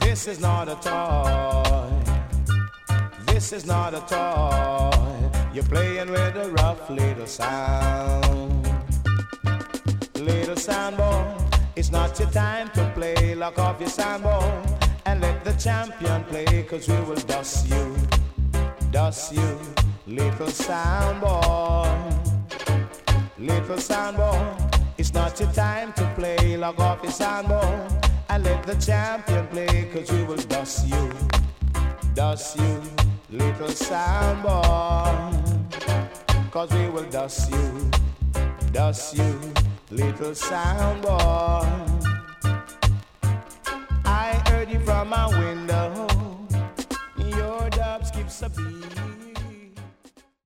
This is not a toy. This is not a toy. You're playing with a rough little sound. Little sound boy, it's not your time to play. Lock off your sound boy and let the champion play, 'cause we will dust you, little sound boy. Little sound boy, it's not your time to play. Lock off your sound boy and let the champion play, 'cause we will dust you, little sound boy. 'Cause we will dust you, little sound boy. I heard you from my window. Your dub skips a beat.